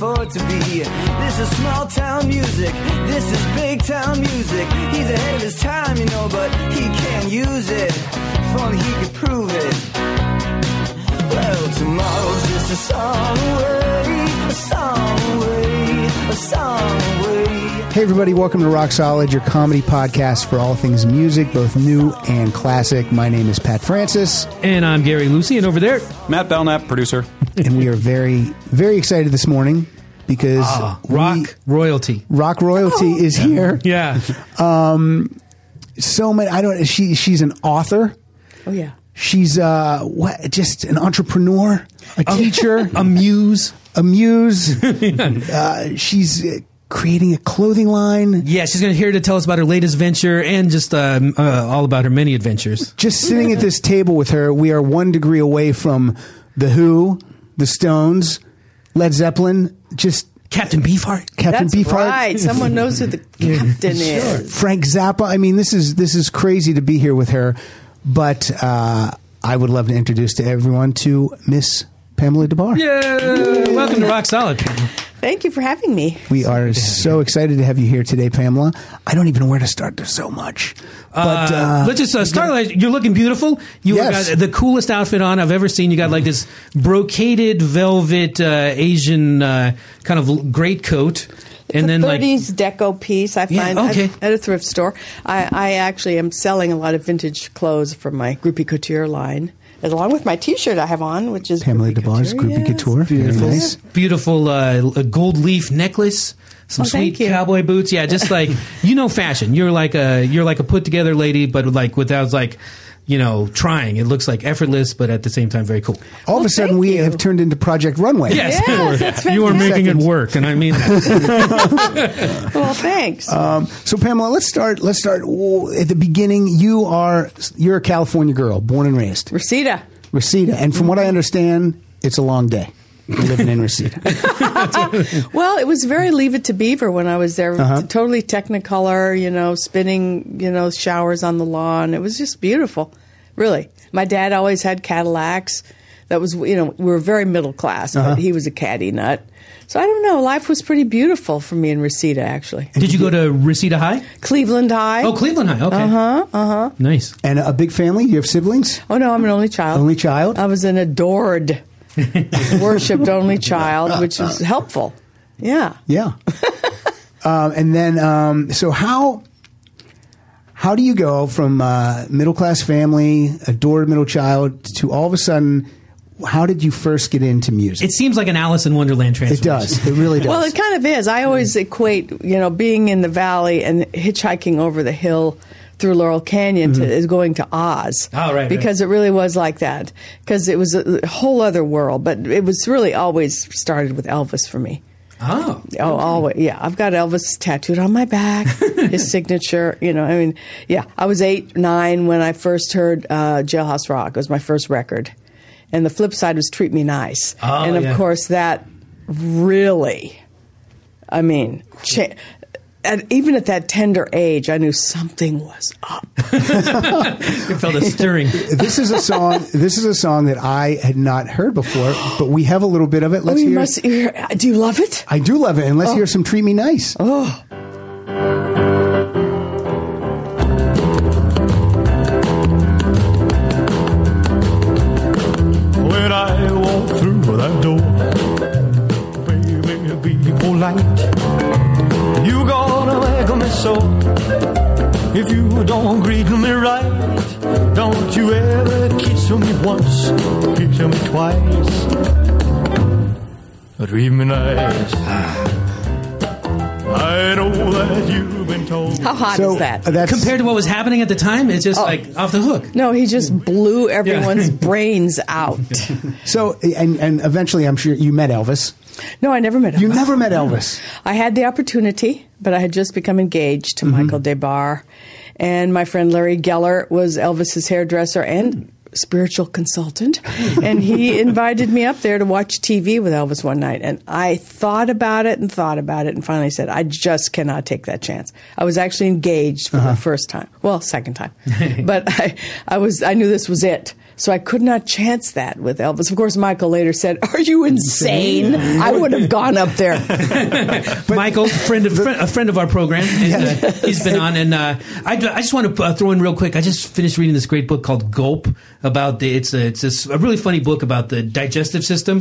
afford to be. This is small town music, this is big town music. He's ahead of his time, you know, but he can't use it. If only he could prove it. Well, tomorrow's just a song away, a song away, a song away. Hey everybody, welcome to Rock Solid, your comedy podcast for all things music, both new and classic. My name is Pat Francis. And I'm Gary Lucy, and over there, Matt Belknap, producer. And we are very, very excited this morning because rock royalty is here. Yeah. So many, she's an author. Oh yeah. She's just an entrepreneur, a teacher, a muse. She's creating a clothing line. Yeah, she's going to here to tell us about her latest venture and just all about her many adventures. Just sitting at this table with her, we are 1 degree away from The Who, The Stones, Led Zeppelin, just Captain Beefheart. That's right. Someone knows who the captain is. Frank Zappa. I mean, this is crazy to be here with her. But I would love to introduce to everyone to Miss Pamela Des Barres. Yeah, welcome to Rock Solid, Pamela. Thank you for having me. We are so excited to have you here today, Pamela. I don't even know where to start. There's so much. But let's just start. You're looking beautiful. You got the coolest outfit on I've ever seen. You got like this brocaded velvet Asian kind of greatcoat. And then 30s deco piece I find at a thrift store. I actually am selling a lot of vintage clothes from my Groupie Couture line, along with my T-shirt I have on, which is Pamela Des Barres Groupie Couture. Beautiful, nice. Beautiful a gold leaf necklace, some sweet cowboy boots. Yeah, just like fashion. You're like a put together lady, but like without trying. It looks like effortless, but at the same time very cool. All of a sudden, we have turned into Project Runway. Yes, that's you are making it work, and I mean that. Well, thanks. So, Pamela, let's start at the beginning. You're a California girl, born and raised. Reseda, and from what I understand, it's a long day. Living in Reseda. Well, it was very Leave It to Beaver when I was there. Totally Technicolor, spinning, showers on the lawn. It was just beautiful, really. My dad always had Cadillacs. That was, we were very middle class, but he was a caddy nut. So I don't know. Life was pretty beautiful for me in Reseda, actually. Did you go to Reseda High? Cleveland High. Oh, Cleveland High. Okay. Nice. And a big family? You have siblings? Oh, no, I'm an only child. Only child? I was an adored, worshipped only child, which was helpful. Yeah. Yeah. And then, so how do you go from middle class family, adored middle child, to all of a sudden, how did you first get into music? It seems like an Alice in Wonderland transformation. It does. It really does. Well, it kind of is. I always equate, being in the valley and hitchhiking over the hill through Laurel Canyon is going to Oz. Oh, right. Because it really was like that. Because it was a whole other world. But it was really always started with Elvis for me. Oh, always. Yeah, I've got Elvis tattooed on my back, his signature. I was 8, 9 when I first heard Jailhouse Rock. It was my first record. And the flip side was Treat Me Nice. Oh, and of course, that really, even at that tender age, I knew something was up. You felt a stirring. This is a song that I had not heard before, but we have a little bit of it. Let's hear. Do you love it? I do love it, and let's hear some Treat Me Nice. Oh. When I walk through that door, baby, be polite. You gonna welcome me so. If you don't greet me right, don't you ever kiss me once, kiss me twice. Treat me nice. I know that you've been told. How hot is that? Compared to what was happening at the time, it's just like off the hook. No, he just blew everyone's brains out. So, and eventually, I'm sure you met Elvis. No, I never met Elvis. You never met Elvis? I had the opportunity, but I had just become engaged to Michael Des Barres. And my friend Larry Geller was Elvis's hairdresser and spiritual consultant. And he invited me up there to watch TV with Elvis one night. And I thought about it and finally said, I just cannot take that chance. I was actually engaged for the first time. Well, second time. But I knew this was it. So I could not chance that with Elvis. Of course, Michael later said, "Are you insane? I would have gone up there." Michael, a friend of our program, and, he's been on. And I just want to throw in real quick. I just finished reading this great book called Gulp about it's a really funny book about the digestive system.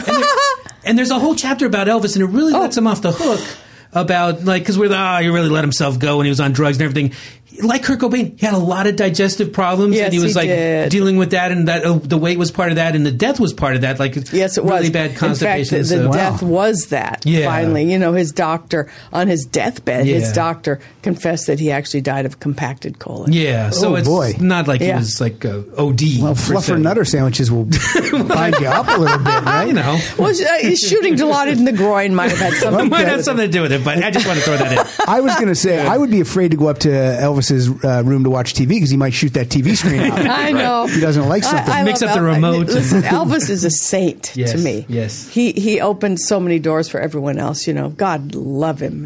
And there's a whole chapter about Elvis, and it really lets him off the hook about because he really let himself go when he was on drugs and everything. Like Kurt Cobain, he had a lot of digestive problems, and he was dealing with that, and that the weight was part of that, and the death was part of that. Yes, it was really bad constipation. In fact, the death was that. Yeah. Finally, his doctor on his deathbed, his doctor confessed that he actually died of compacted colon. Yeah, so it's not like he was like OD. Well, fluffer nutter sandwiches will bind you up a little bit, right? Well, shooting Dilaudid in the groin might have had something. Might have something to do with it, but I just want to throw that in. I was going to say I would be afraid to go up to Elvis's room to watch TV because he might shoot that TV screen out. I know. He doesn't like something. I Mix up the remote. Listen, Elvis is a saint to me. Yes. He opened so many doors for everyone else. God love him.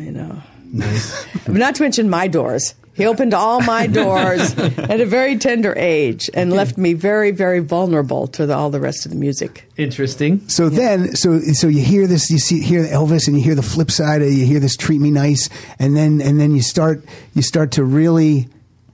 Nice. Not to mention my doors. He opened all my doors at a very tender age and left me very, very vulnerable to all the rest of the music. Interesting. So then, so you hear this, hear Elvis, and you hear the flip side, you hear this "Treat Me Nice," and then you start to really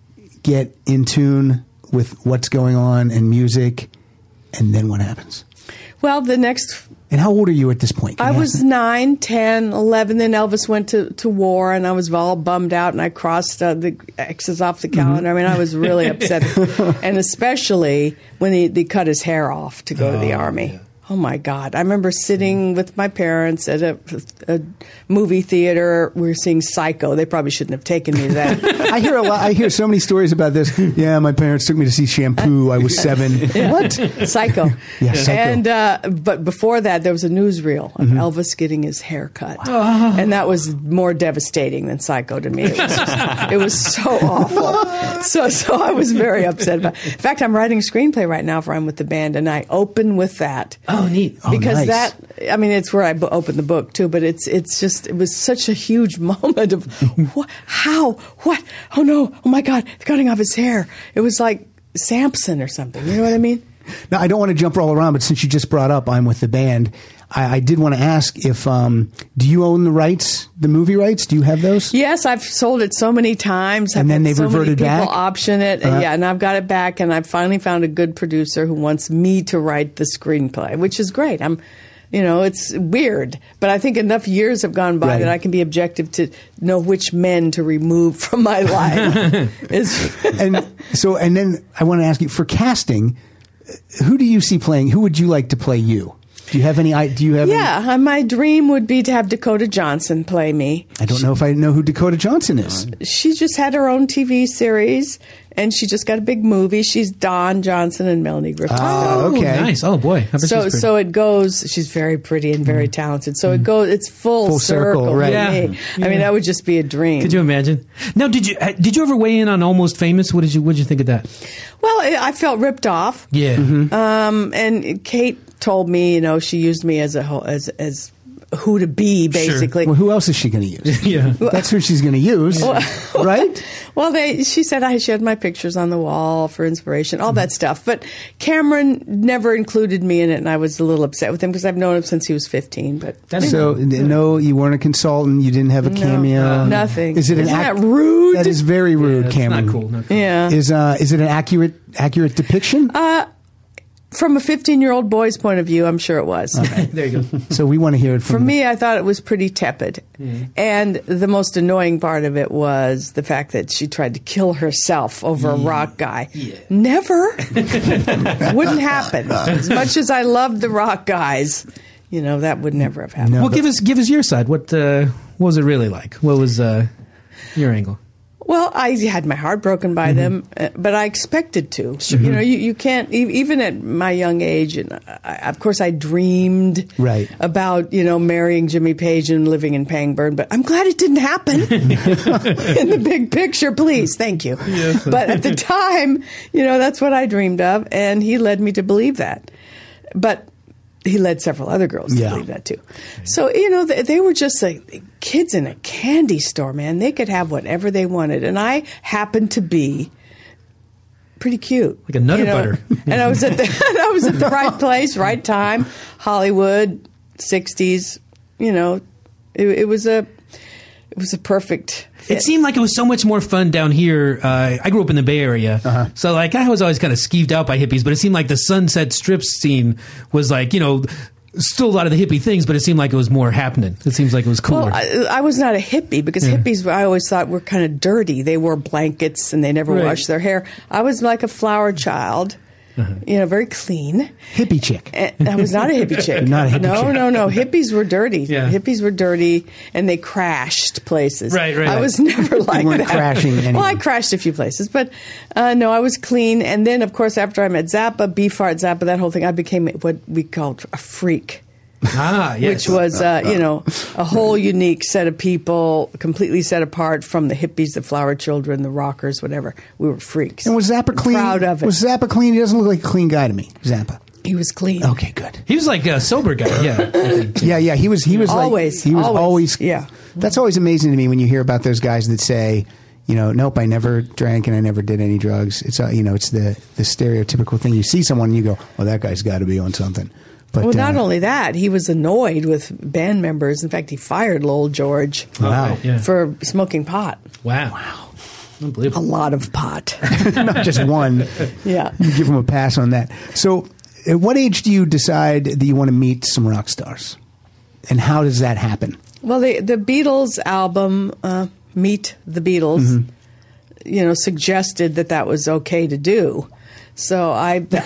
get in tune with what's going on in music, and then what happens? Well, the next. And how old are you at this point? I was 9, 10, 11. Then Elvis went to war, and I was all bummed out, and I crossed the X's off the calendar. I mean, I was really upset. And especially when they cut his hair off to go to the Army. Yeah. Oh, my God. I remember sitting with my parents at a movie theater. We were seeing Psycho. They probably shouldn't have taken me to that. I hear a lot. I hear so many stories about this. Yeah, my parents took me to see Shampoo. I was 7. Yeah. What? Psycho. Yeah, Psycho. And but before that, there was a newsreel of Elvis getting his hair cut, and that was more devastating than Psycho to me. It was so awful. So I was very upset about it. In fact, I'm writing a screenplay right now for I'm with the band, and I open with that. Oh, neat. Because nice. It's where I opened the book too, but it was such a huge moment of what, how, what, oh no, oh my God, they're cutting off his hair. It was like Samson or something. You know what I mean? Now, I don't want to jump all around, but since you just brought up I'm with the band, I did want to ask if, do you own the rights, the movie rights? Do you have those? Yes, I've sold it so many times. And then they've reverted back? People option it. And I've got it back, and I've finally found a good producer who wants me to write the screenplay, which is great. It's weird, but I think enough years have gone by that I can be objective to know which men to remove from my life. And then I want to ask you, for casting, who do you see playing? Who would you like to play you? Do you have any? Yeah, my dream would be to have Dakota Johnson play me. I don't know if I know who Dakota Johnson is. She just had her own TV series, and she just got a big movie. She's Dawn Johnson and Melanie Griffith. Oh, okay, nice. Oh boy, so it goes. She's very pretty and very talented. So it goes. It's full circle, right? For me. I mean, that would just be a dream. Could you imagine? Now, did you ever weigh in on Almost Famous? What did you think of that? Well, I felt ripped off. Yeah. And Kate told me, she used me as who to be, basically. Sure. Well, who else is she going to use? Yeah. That's who she's going to use, right? Well, she said she had my pictures on the wall for inspiration, all that stuff. But Cameron never included me in it, and I was a little upset with him because I've known him since he was 15. But so, no, you weren't a consultant. You didn't have a cameo. Nothing. Isn't that rude? That is very rude, Cameron. Not cool. Yeah. Is it an accurate depiction? From a 15-year-old boy's point of view, I'm sure it was. Okay. There you go. So we want to hear it from For me, I thought it was pretty tepid. Mm. And the most annoying part of it was the fact that she tried to kill herself over a rock guy. Yeah. Never. Wouldn't happen. As much as I loved the rock guys, that would never have happened. No, well, give us your side. What was it really like? What was your angle? Well, I had my heart broken by them, but I expected to. Sure. You can't, even at my young age, and of course I dreamed about, marrying Jimmy Page and living in Pangburn, but I'm glad it didn't happen in the big picture, please. Thank you. Yes. But at the time, that's what I dreamed of, and he led me to believe that. But he led several other girls to believe that too. So, they were just like kids in a candy store, man. They could have whatever they wanted. And I happened to be pretty cute. Like a Nutter Butter. And I was at the right place, right time, Hollywood, 60s. It was a perfect fit. It seemed like it was so much more fun down here. I grew up in the Bay Area, so like I was always kind of skeeved out by hippies, but it seemed like the Sunset Strip scene was like, still a lot of the hippie things, but it seemed like it was more happening. It seems like it was cooler. Well, I was not a hippie because hippies, I always thought, were kind of dirty. They wore blankets and they never washed their hair. I was like a flower child. Very clean. Hippie chick. And I was not a hippie chick. Not a hippie chick. No. Hippies were dirty. Yeah. Hippies were dirty, and they crashed places. Right. I was never like You weren't that. crashing anywhere. Well, I crashed a few places, but no, I was clean. And then, of course, after I met Zappa, Beefheart Zappa, that whole thing, I became what we called a freak. Yes. Which was, a whole unique set of people, completely set apart from the hippies, the flower children, the rockers, whatever. We were freaks. And was Zappa clean? Proud of it. Was Zappa clean? He doesn't look like a clean guy to me, Zappa. He was clean. Okay, good. He was like a sober guy, yeah. Yeah. He was Always. Like, he was always. Yeah. That's always amazing to me when you hear about those guys that say, nope, I never drank and I never did any drugs. It's it's the stereotypical thing. You see someone and you go, oh, that guy's got to be on something. But, Well, not only that, he was annoyed with band members. In fact, he fired Lowell George Wow. Yeah. for smoking pot. Wow. A Unbelievable. lot of pot. not just one. Yeah. You give him a pass on that. So, at what age do you decide that you want to meet some rock stars? And how does that happen? Well, the Beatles album, Meet the Beatles, suggested that was okay to do. So You took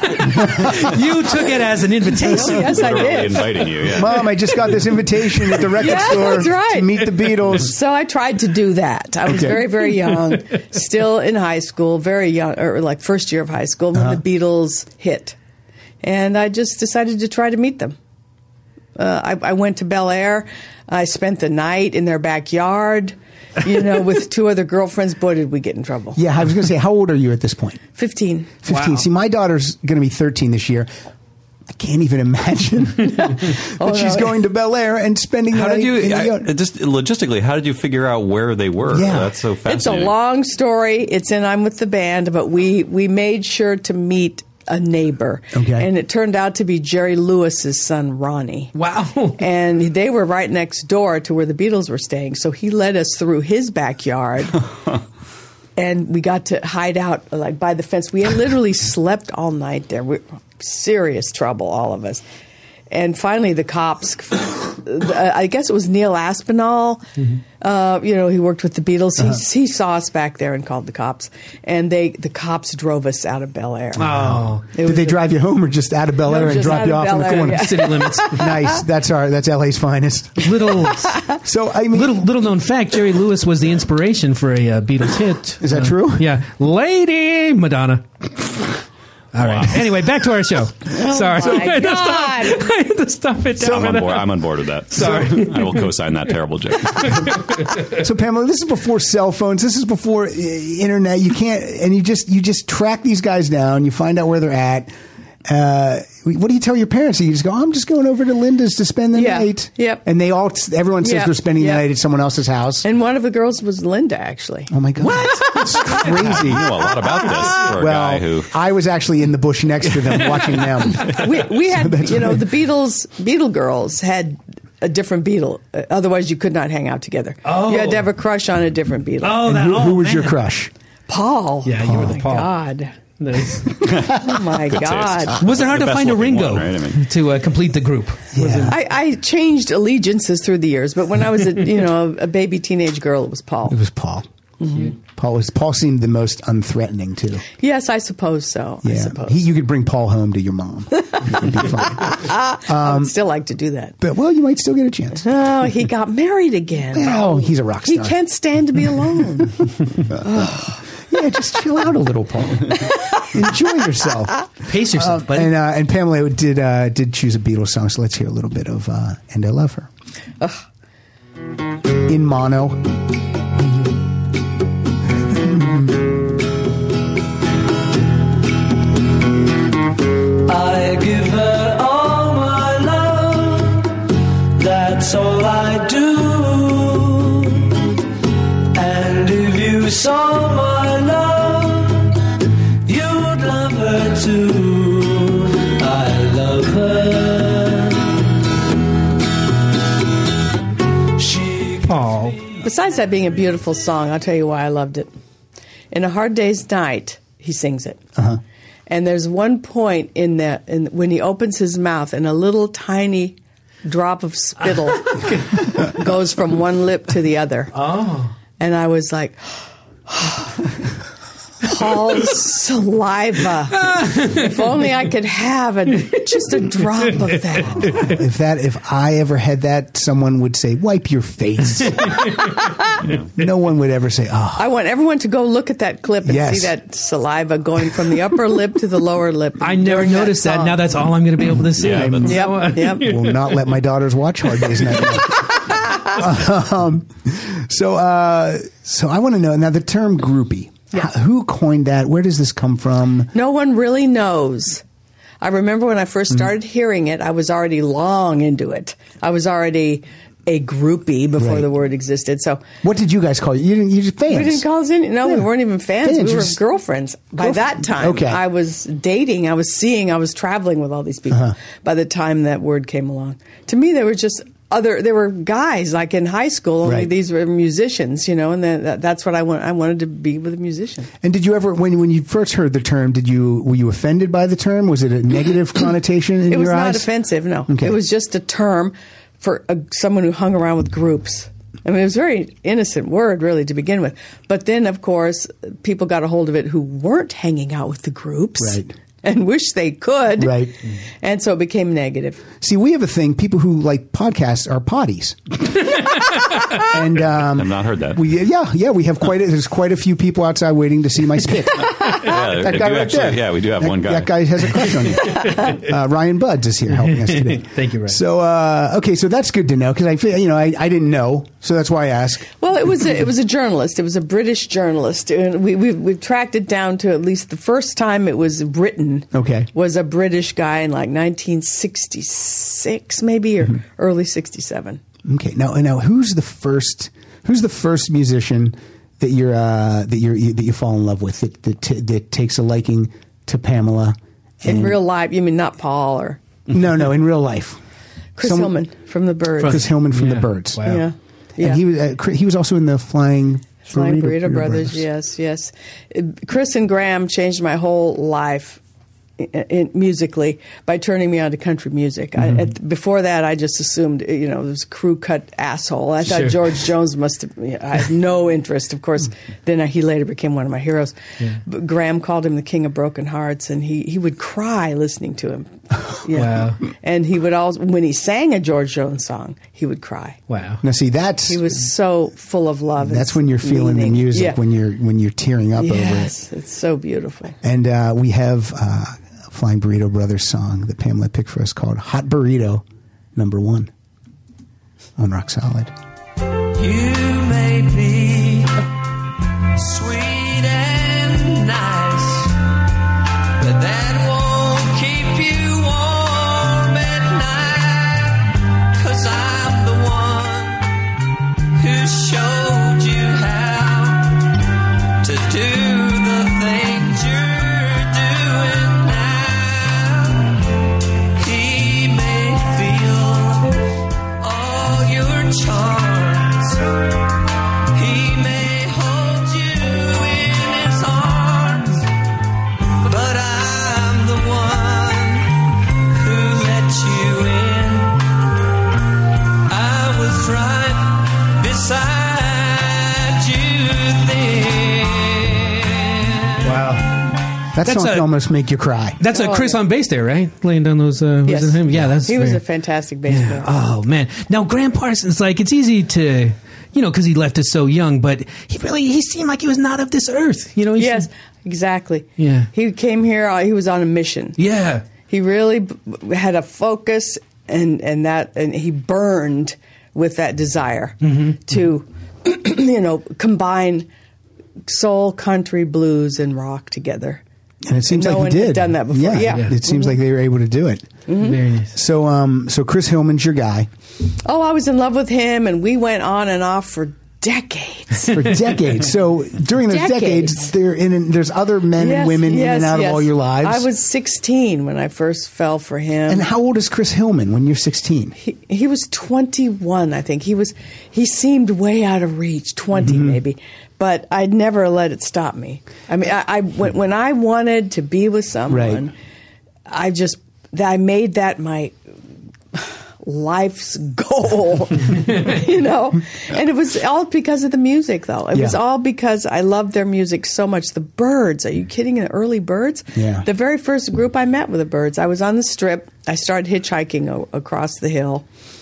it as an invitation. Yes, I Literally did. inviting you, yeah. Mom, I just got this invitation at the record Yeah, store that's right. to meet the Beatles. So I tried to do that. I was Okay. very, very young, still in high school, very young, or like first year of high school when the Beatles hit. And I just decided to try to meet them. I went to Bel Air. I spent the night in their backyard, with two other girlfriends. Boy, did we get in trouble. Yeah, I was going to say, how old are you at this point? 15. 15. Wow. See, my daughter's going to be 13 this year. I can't even imagine that she's going to Bel Air and spending the How night did you, in the yard. just logistically, how did you figure out where they were? Yeah. That's so It's a fascinating. long story. It's in I'm with the band, but we made sure to meet a neighbor. Okay. And it turned out to be Jerry Lewis's son, Ronnie. Wow. And they were right next door to where the Beatles were staying. So he led us through his backyard. And we got to hide out like by the fence. We had literally slept all night there. Serious trouble, all of us. And finally, the cops, I guess it was Neil Aspinall, he worked with the Beatles. He saw us back there and called the cops. And the cops drove us out of Bel Air. Oh. Did they drive you home or just out of Bel Air and just drop out you of off in the Bel Air, corner? yeah. City limits. Nice. That's LA's finest. Little So, known fact, Jerry Lewis was the inspiration for a Beatles hit. Is that true? Yeah. Lady Madonna. All right. Anyway, back to our show. Sorry. my I God. had to stop it down. I'm on board with that. Sorry. I will co-sign that terrible joke. So Pamela, this is before cell phones. This is before internet. You can't, and you just track these guys down. You find out where they're at. What do you tell your parents? You just go, I'm just going over to Linda's to spend the Yeah. night. Yep. And everyone says Yep. they're spending the Yep. night at someone else's house. And one of the girls was Linda, actually. Oh my God. What? That's crazy. You know a lot about this for a guy who... I was actually in the bush next to them watching them. We had, the Beatle girls had a different Beatle. Otherwise, you could not hang out together. Oh. You had to have a crush on a different Beatle. Oh, And who was your crush? Paul. Yeah, you were the Oh, my Paul. God. Nice. Oh, my God. Was it hard The to find a best-looking Ringo one, right? I mean- to complete the group? Yeah. I changed allegiances through the years, but when I was a baby teenage girl, it was Paul. It was Paul. Mm-hmm. Paul seemed the most unthreatening too. Yes, I suppose so. I suppose. You could bring Paul home to your mom. It would be fine. I would still like to do that. But you might still get a chance. Oh, he got married again. Oh, he's a rock He star. can't stand to be alone. Yeah, just chill out a little, Paul. Enjoy yourself. Pace yourself, buddy. And Pamela did choose a Beatles song, so let's hear a little bit of "And I Love Her" in mono. I give her all my love, that's all I do. And if you saw my love, you'd besides that being a beautiful song, I'll tell you why I loved it. In A Hard Day's Night, he sings it. Uh-huh. And there's one point when he opens his mouth and a little tiny drop of spittle goes from one lip to the other. Oh. And I was like, Paul's saliva. If only I could have just a drop of that. If I ever had that, someone would say, "Wipe your face." No one would ever say, "Oh." I want everyone to go look at that clip and see that saliva going from the upper lip to the lower lip. I never noticed that. Now that's all I'm going to be able to see. Yep. Will not let my daughters watch Hard Day's Night. So I want to know now the term groupie. Yeah. Who coined that? Where does this come from? No one really knows. I remember when I first started hearing it, I was already long into it. I was already a groupie before the word existed. So, what did you guys call you? You just fans? We didn't call us any. No, we weren't even fans. We were girlfriends. By that time, okay. I was dating. I was seeing. I was traveling with all these people. By the time that word came along, to me, they were just there were guys like in high school. Only these were musicians, and that's what I wanted to be with a musician. And did you ever, when you first heard the term, were you offended by the term? Was it a negative connotation in your eyes? It was not offensive. No, it was just a term for someone who hung around with groups. I mean, it was a very innocent word, really, to begin with. But then, of course, people got a hold of it who weren't hanging out with the groups. Right. And wish they could. Right. And so it became negative. See, we have a thing, people who like podcasts are potties. And I've not heard that. We have there's quite a few people outside waiting to see my spit. That guy right there. Yeah, we do have one guy. That guy has a crush on you. Ryan Buds is here helping us today. Thank you, Ryan. So, okay, so that's good to know because I feel, I didn't know, so that's why I asked. Well, it was a journalist. It was a British journalist, and we've tracked it down to at least the first time it was written. Okay. Was a British guy in like 1966, maybe, or early 67. Okay. Now, who's the first musician that you fall in love with that takes a liking to Pamela? In real life, you mean not Paul or? No, in real life. Chris Hillman from the Byrds. Chris Hillman from the Byrds. Wow. Yeah. And he was also in the Flying Burrito Brothers. Yes. Chris and Graham changed my whole life. Musically, by turning me on to country music. Before that, I just assumed, it was crew cut asshole. I thought George Jones must have. I had no interest. Of course, then he later became one of my heroes. Yeah. But Graham called him the King of Broken Hearts, and he would cry listening to him. Wow! And he would also, when he sang a George Jones song, he would cry. Wow! Now, see, he was so full of love. That's when you're feeling the music, when you're tearing up over it. Yes, it's so beautiful. And we have. Flying Burrito Brothers song that Pamela picked for us called Hot Burrito, #1 on Rock Solid. You may be sweet and nice, but that won't keep you warm at night, 'cause I'm the one who showed you how to do the things you're doing now. Charms. He may hold you in his arms, but I'm the one who let you in. I was right beside you then. Wow. That song can almost make you cry. That's Chris on bass there, right? Laying down those. Yes. Was it him? Yeah, he was a fantastic bass player. Oh man! Now Graham Parsons, it's easy to, because he left us so young, but he seemed like he was not of this earth. Yes, exactly. Yeah, he came here. He was on a mission. Yeah, he really had a focus, and he burned with that desire to, combine soul, country, blues, and rock together. And it seems no like one he did. had done that before. Yeah. It seems like they were able to do it. Very nice. So Chris Hillman's your guy. Oh, I was in love with him, and we went on and off for decades. For decades. So during those decades, there's other men and women in and out of all your lives. I was 16 when I first fell for him. And how old is Chris Hillman when you're 16? He was 21, I think. He seemed way out of reach, 20 maybe. But I'd never let it stop me. I mean, when I wanted to be with someone, I made that my life's goal, you know? And it was all because of the music, though. It was all because I loved their music so much. The Byrds, are you kidding? The early Byrds? Yeah. The very first group I met were the Byrds. I was on the Strip. I started hitchhiking across the hill.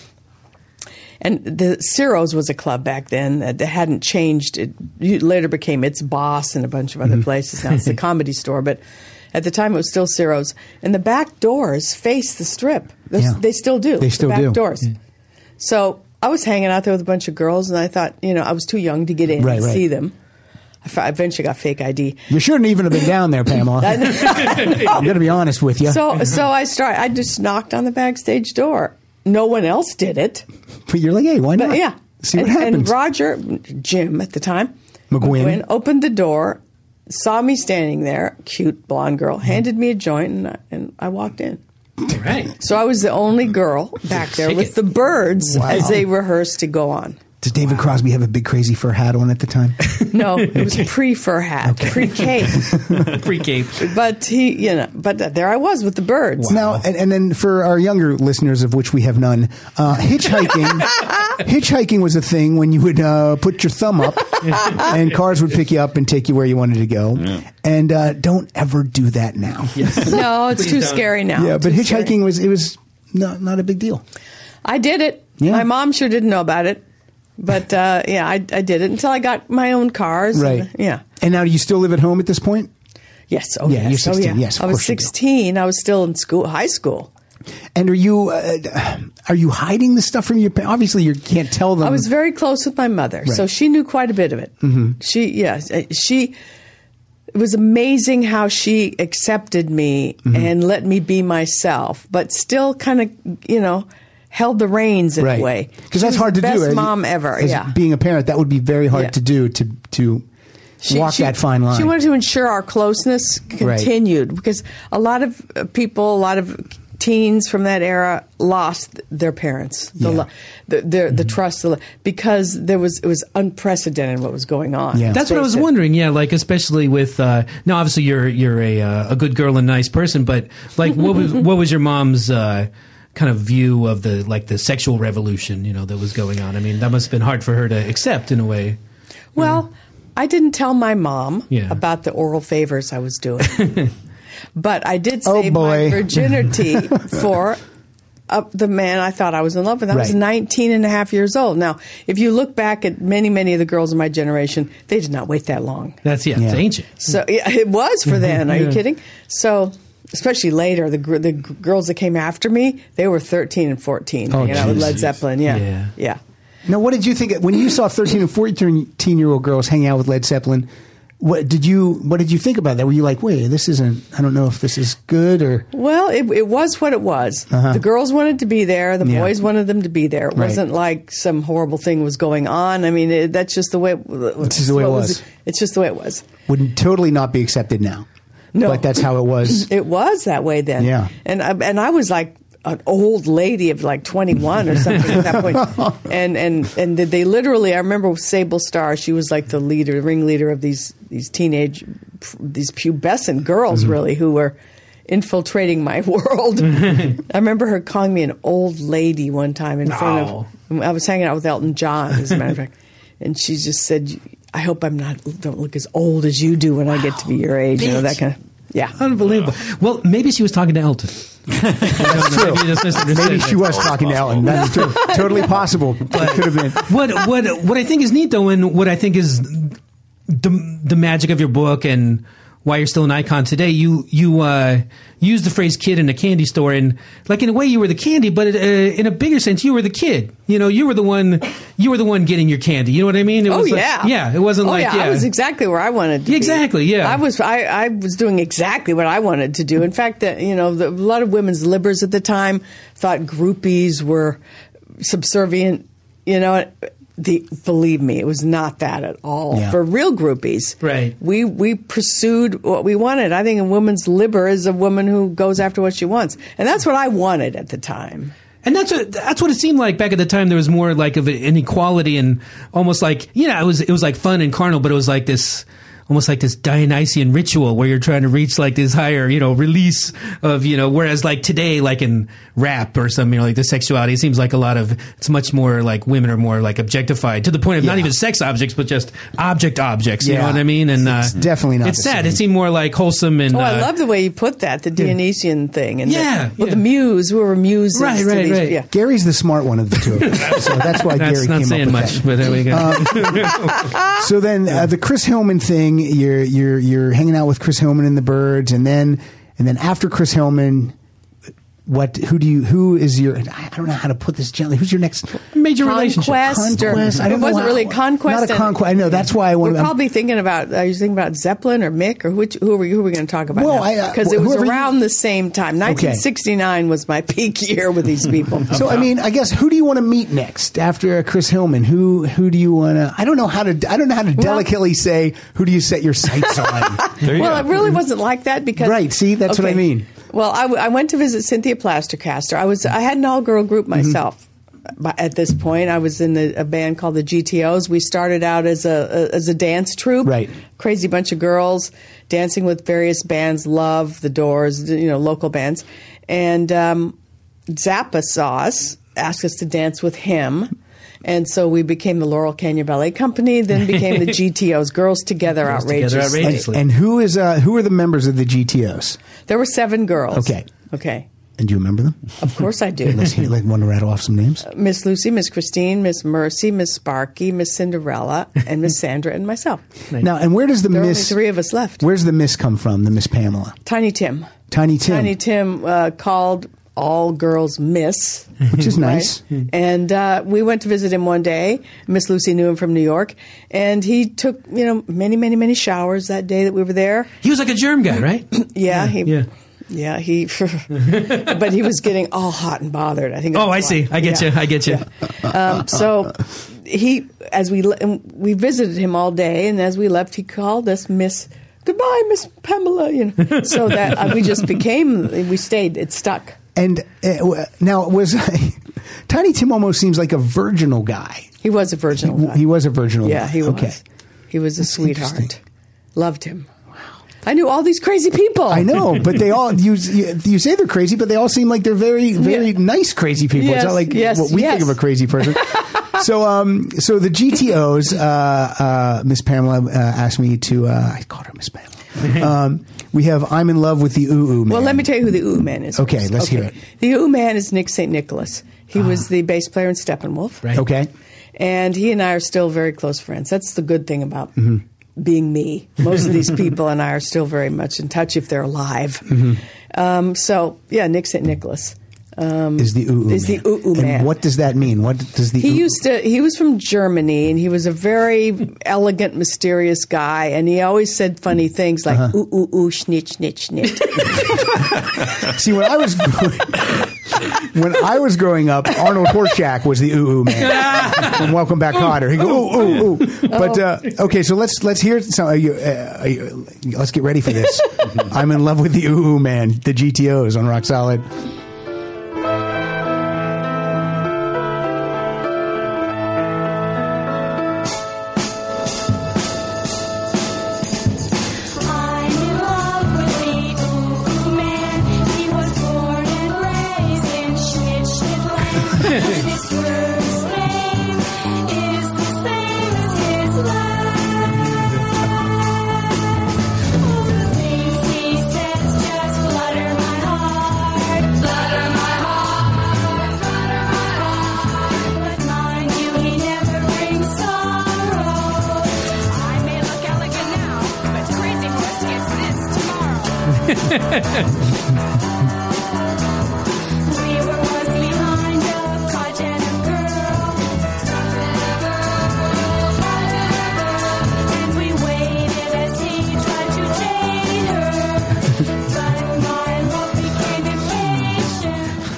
And the Ciro's was a club back then that hadn't changed. It later became It's Boss and a bunch of other places. Now it's the Comedy Store, but at the time it was still Ciro's. And the back doors face the Strip. They still do. They still the back do. doors. Yeah. So I was hanging out there with a bunch of girls, and I thought, I was too young to get in and see them. I eventually got fake ID. You shouldn't even have been down there, Pamela. I'm going to be honest with you. So I just knocked on the backstage door. No one else did it. But you're like, hey, why not? Yeah. See what happens. And Roger, Jim at the time, McGuinn, opened the door, saw me standing there, cute blonde girl, handed me a joint, and I walked in. Right. So I was the only girl back there with the Byrds as they rehearsed to go on. Did David Crosby have a big crazy fur hat on at the time? No, it was pre-fur hat, pre-cape. Pre-cape. But there I was with the Byrds. Wow. Now, and then for our younger listeners, of which we have none, hitchhiking was a thing when you would put your thumb up and cars would pick you up and take you where you wanted to go. Yeah. And don't ever do that now. Yes. No, it's too scary now. Yeah, but hitchhiking was not a big deal. I did it. Yeah. My mom sure didn't know about it. But, I did it until I got my own cars. Right. And now, do you still live at home at this point? Yes. Oh, yeah. You're 16. Yes, I was 16. I was still in high school. And are you hiding the stuff from your parents? Obviously, you can't tell them. I was very close with my mother, right. So she knew quite a bit of it. Mm-hmm. It was amazing how she accepted me and let me be myself, but still kind of, held the reins in a way. Because that's hard to do. Best mom ever. Being a parent, that would be very hard to do, to walk that fine line. She wanted to ensure our closeness continued because a lot of people, a lot of teens from that era lost their parents, the trust, because it was unprecedented what was going on. Yeah. That's what I was wondering. Yeah, like especially with now, obviously you're a good girl and nice person, but like what was your mom's kind of view of the sexual revolution, that was going on? I mean, that must have been hard for her to accept in a way. Well, I didn't tell my mom about the oral favors I was doing. But I did save my virginity for the man I thought I was in love with. I was 19 and a half years old. Now, if you look back at many of the girls in my generation, they did not wait that long. It's ancient. So it was for then. Are you kidding? So... especially later, the girls that came after me, they were 13 and 14, with Led Zeppelin. Yeah. Now, what did you think when you saw 13 and 14-year-old girls hanging out with Led Zeppelin? What did you think about that? Were you like, wait, this isn't? I don't know if this is good or. Well, it was what it was. Uh-huh. The girls wanted to be there. The boys wanted them to be there. It wasn't like some horrible thing was going on. I mean, that's just the way. It's just the way it was. It's just the way it was. Would totally not be accepted now. No, but that's how it was. It was that way then. Yeah, and I was like an old lady of like 21 or something at that point. And they literally, I remember Sable Starr. She was like the ringleader of these pubescent girls, really, who were infiltrating my world. I remember her calling me an old lady one time in front of. I was hanging out with Elton John, as a matter of fact, and she just said, I hope don't look as old as you do when I get to be your age. That kind of, unbelievable. Well, maybe she was talking to Elton. That's true. Maybe she was talking to Elton. That's true. Totally possible. But could have been. What I think is neat, though, and what I think is the magic of your book and why you're still an icon today, you use the phrase "kid in a candy store," and like in a way you were the candy, but in a bigger sense you were the kid. You were the one getting your candy. You know what I mean? It was it wasn't I was exactly where I wanted to be. Exactly, yeah. I was doing exactly what I wanted to do. In fact, a lot of women's libbers at the time thought groupies were subservient. believe me, it was not that at all. Yeah. For real groupies, Right. We pursued what we wanted. I think a woman's liber is a woman who goes after what she wants, and that's what I wanted at the time. And that's what it seemed like back at the time. There was more like of an inequality and almost like, it was like fun and carnal, but it was like this, almost like this Dionysian ritual where you're trying to reach like this higher, release of, whereas like today, like in rap or something, like the sexuality, it seems like it's much more like women are more like objectified to the point of not even sex objects, but just objects. You know what I mean? And it's definitely not. It's sad. It seemed more like wholesome and. I love the way you put that, the Dionysian thing. And the muse, who were muses. Right. Yeah. Gary's the smart one of the two, so that's why Gary not came saying up with much, that. but there we go. So then the Chris Hillman thing, you're hanging out with Chris Hillman and the Byrds, and then after Chris Hillman, who is your, I don't know how to put this gently, who's your next major relationship? Conquest. I don't it know wasn't really conquest. Not a conquest. I know, that's why I want to. We're probably thinking about, are you thinking about Zeppelin or Mick, or who are we going to talk about? Well, because it was around the same time. 1969 was my peak year with these people. So I mean, I guess who do you want to meet next after Chris Hillman? Who do you want to? I don't know how to delicately say who do you set your sights on. Well, it really wasn't like that because see, that's what I mean. Well, I went to visit Cynthia Plastercaster. I had an all-girl group myself. At this point, I was in a band called the GTOs. We started out as a dance troupe, right? Crazy bunch of girls dancing with various bands, Love, The Doors, local bands. And Zappa saw us, asked us to dance with him. And so we became the Laurel Canyon Ballet Company, then became the GTOs, Girls Together Outrageously. And who are the members of the GTOs? There were 7 girls. Okay. And do you remember them? Of course I do. Let's hear, want to rattle off some names? Miss Lucy, Miss Christine, Miss Mercy, Miss Sparky, Miss Cinderella, and Miss Sandra and myself. Now, and where does the there Miss... There are only 3 of us left. Where's the Miss come from, the Miss Pamela? Tiny Tim. Tiny Tim called all girls Miss. Which is nice. Right? And we went to visit him one day. Miss Lucy knew him from New York. And he took, many, many, many showers that day that we were there. He was like a germ guy, right? Yeah, but he was getting all hot and bothered. I think. I see. I get you. Yeah. So we visited him all day, and as we left, he called us Miss. Goodbye, Miss Pamela. So that we stayed. It stuck. And now Tiny Tim almost seems like a virginal guy. He was a virginal guy. He was a virginal guy. Yeah, he was. Okay. He was a sweetheart. Loved him. I knew all these crazy people. I know, but they all, you say they're crazy, but they all seem like they're very, very nice crazy people. Yes, it's not like what we think of a crazy person. So the GTOs, Miss Pamela asked me to, I called her Miss Pamela. We have I'm in Love with the Ooh Man. Well, let me tell you who the Ooh Man is. Okay, let's hear it. The Ooh Man is Nick St. Nicholas. He was the bass player in Steppenwolf. Right. Okay. And he and I are still very close friends. That's the good thing about being me. Most of these people and I are still very much in touch if they're alive. Nick St. Nicholas. Is the Ooh Man. Man. And what does that mean? What does the He was from Germany, and he was a very elegant, mysterious guy, and he always said funny things like ooh ooh ooh schnitch schnitch schnitch. See, when I was growing up, Arnold Horshack was the Ooh Man from Welcome Back, Kotter. He go ooh ooh ooh. But okay, so let's hear some. Let's get ready for this. I'm in love with the Ooh Man, the GTOs on Rock Solid.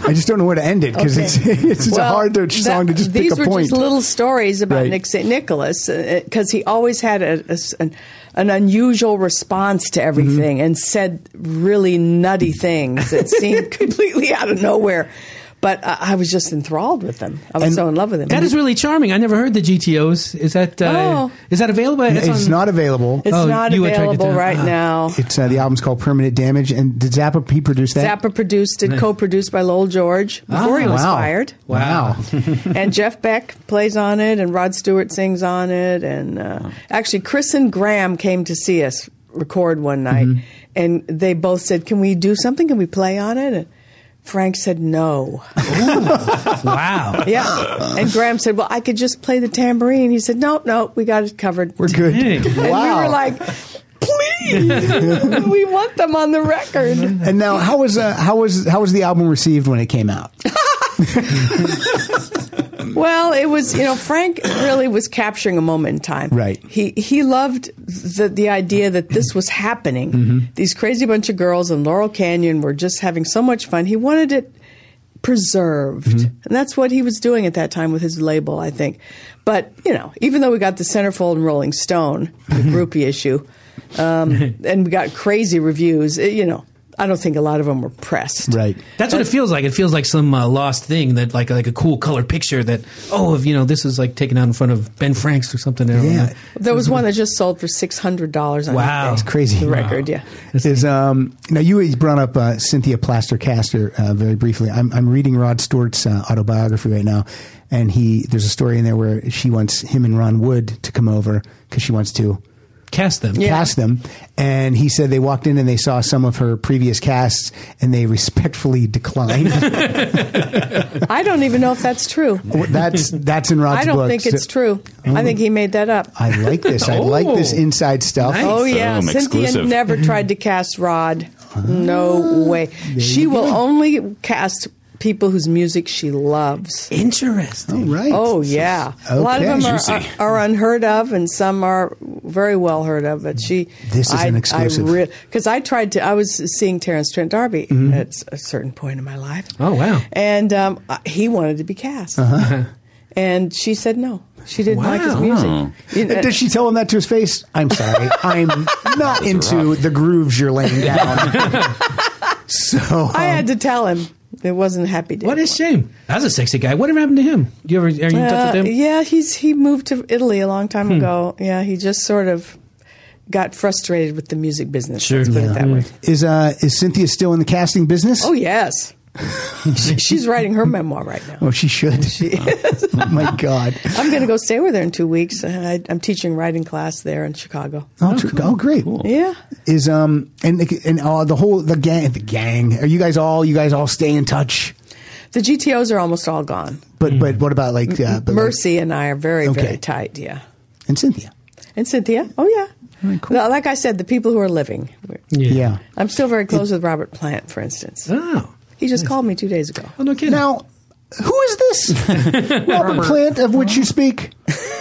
I just don't know where to end it because it's a hard song to just pick a point. These were just little stories about Nick St. Nicholas because he always had an unusual response to everything and said really nutty things that seemed completely out of nowhere. But I was just enthralled with them. I was so in love with him. That is really charming. I never heard the GTOs. Is that available? It's not available. It's not available right now. It's the album's called Permanent Damage. And did Zappa produce that? Zappa produced it, co-produced by Lowell George before he was fired. Wow. And Jeff Beck plays on it, and Rod Stewart sings on it. And actually, Chris and Graham came to see us record one night, and they both said, "Can we do something? Can we play on it?" And Frank said no. Wow. Yeah. And Graham said, well, I could just play the tambourine. He said, no, we got it covered. We're good. And we were like, please, we want them on the record. And now, how was the album received when it came out? Well, it was, Frank really was capturing a moment in time. Right. He loved the idea that this was happening. These crazy bunch of girls in Laurel Canyon were just having so much fun. He wanted it preserved. And that's what he was doing at that time with his label, I think. But, even though we got the centerfold in Rolling Stone, the groupie issue, and we got crazy reviews, I don't think a lot of them were pressed. Right. That's what it feels like. It feels like some lost thing that like a cool color picture that, this is like taken out in front of Ben Franks or something. Yeah. There was one that just sold for $600 on Wow. That's crazy. the record, yeah. Now, you brought up Cynthia Plaster-Caster very briefly. I'm reading Rod Stewart's autobiography right now, and there's a story in there where she wants him and Ron Wood to come over because she wants to cast them. And he said they walked in and they saw some of her previous casts and they respectfully declined. I don't even know if that's true. That's in Rod's book. I don't think it's true. I think he made that up. I like this. I like this inside stuff. Nice. Oh, yeah. Cynthia exclusive. never tried to cast Rod. No way. She will only cast people whose music she loves. Interesting. Oh, right. Oh, yeah. Okay. A lot of them are unheard of, and some are very well heard of. But this is an exclusive. Because I was seeing Terence Trent D'Arby at a certain point in my life. Oh, wow. And he wanted to be cast. And she said no. She didn't like his music. Does she tell him that to his face? I'm sorry. I'm not into the grooves you're laying down. So I had to tell him. It wasn't a happy day. What a shame. That's a sexy guy. Whatever happened to him? Are you in touch with him? Yeah, he moved to Italy a long time ago. Yeah, he just sort of got frustrated with the music business. Sure. Let's put it that way. Is Cynthia still in the casting business? Oh, yes. She's writing her memoir right now. Oh, she should. She is. Oh, my God. I'm going to go stay with her in 2 weeks. I'm teaching writing class there in Chicago. Oh, great. Cool. Yeah. Is the gang. Are you guys all stay in touch? The GTOs are almost all gone. But what about Mercy and I are very, very tight, yeah. And Cynthia? Oh, yeah. Right, cool. Like I said, the people who are living. Yeah. I'm still very close with Robert Plant, for instance. Oh. He just called me 2 days ago. Oh, no kidding. Now, who is this Robert Plant of which you speak?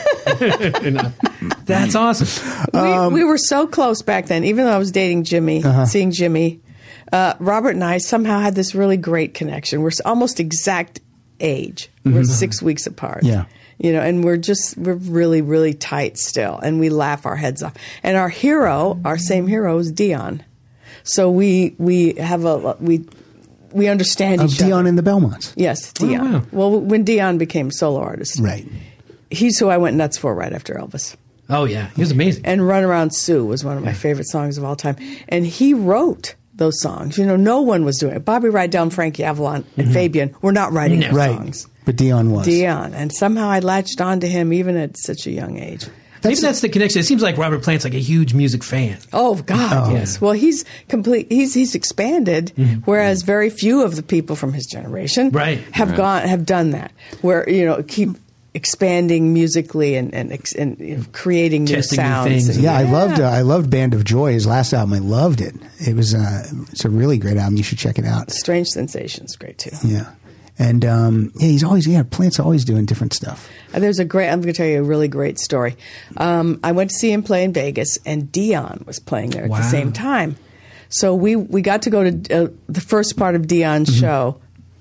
That's awesome. We were so close back then, even though I was dating Jimmy, seeing Jimmy. Robert and I somehow had this really great connection. We're almost exact age. We're 6 weeks apart. Yeah. And we're really, really tight still. And we laugh our heads off. And our same hero is Dion. So we understand each other. Dion and the Belmonts. Yes, Dion. Oh, wow. Well, when Dion became solo artist. Right. He's who I went nuts for right after Elvis. Oh, yeah. He was amazing. And Run Around Sue was one of my favorite songs of all time. And he wrote those songs. No one was doing it. Bobby Rydell, Frankie Avalon, and Fabian were not writing those songs. But Dion was. And somehow I latched on to him even at such a young age. Maybe that's the connection. It seems like Robert Plant's like a huge music fan. Oh God, yes. Well, he's complete. He's expanded, whereas very few of the people from his generation have done that. Where keep expanding musically and creating new sounds. New things. I loved Band of Joy. His last album, I loved it. It's a really great album. You should check it out. Strange Sensations, great too. Yeah. And Plant's always doing different stuff. I'm going to tell you a really great story. I went to see him play in Vegas, and Dion was playing there at the same time. So we got to go to the first part of Dion's show